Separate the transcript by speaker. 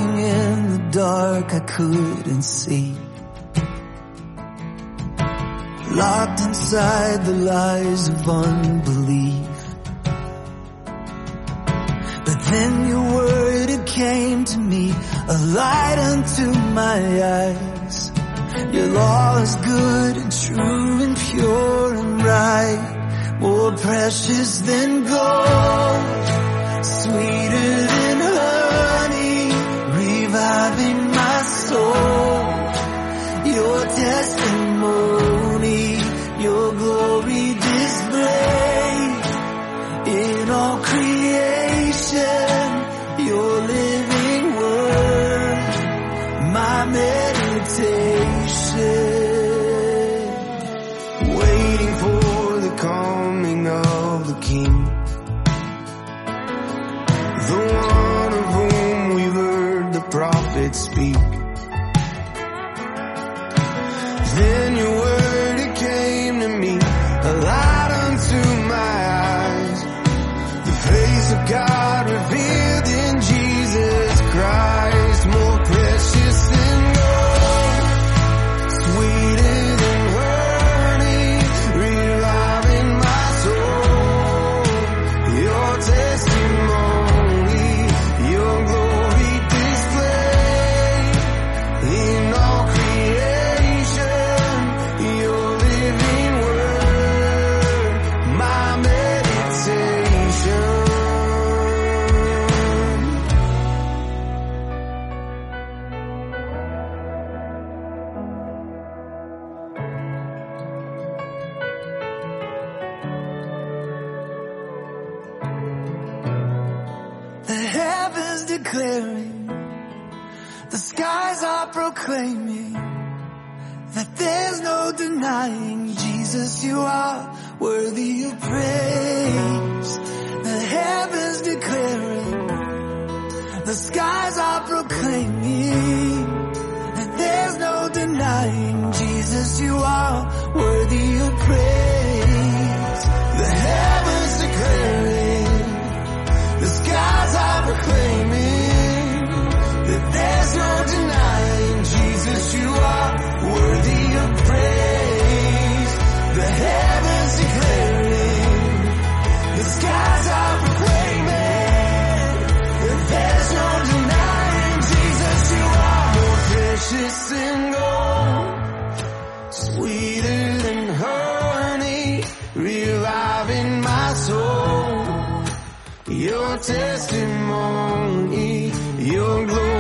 Speaker 1: Walking in the dark, I couldn't see. Locked inside the lies of unbelief. But then your word, it came to me, a light unto my eyes. Your law is good and true and pure and right, more precious than gold, sweeter than honey, reviving my soul. Your testimony, your glory displayed in all creation, your living word, my meditation. Waiting for the coming of the King, the one of whom we've heard the prophets speak. Then your word, it came to me, a light unto my eyes, the face of God revealed in Jesus Christ, more precious than gold, sweeter than honey, reviving my soul. Your testimony, your glory displayed in all creation, your living word, my meditation. The heavens declaring, the skies are proclaiming that there's no denying, Jesus, you are worthy of praise. The heavens declaring, the skies are proclaiming that there's no denying, Jesus, you are worthy of praise. The heavens declaring, the skies are proclaiming that there's no denying, Jesus, you are worthy of praise. The heavens declaring, the skies are proclaiming that there's no denying, Jesus, you are more precious than gold, sweeter than honey, reviving my soul. Your testimony, your glory